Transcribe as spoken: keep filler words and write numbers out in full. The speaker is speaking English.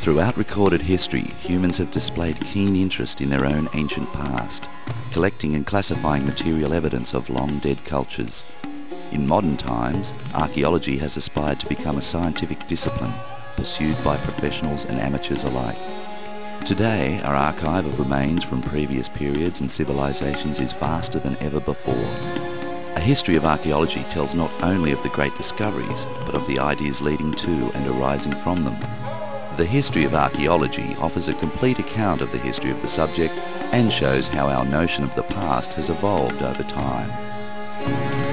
Throughout recorded history, humans have displayed keen interest in their own ancient past, collecting and classifying material evidence of long-dead cultures. In modern times, archaeology has aspired to become a scientific discipline, pursued by professionals and amateurs alike. Today, our archive of remains from previous periods and civilizations is vaster than ever before. A history of archaeology tells not only of the great discoveries, but of the ideas leading to and arising from them. The history of archaeology offers a complete account of the history of the subject and shows how our notion of the past has evolved over time.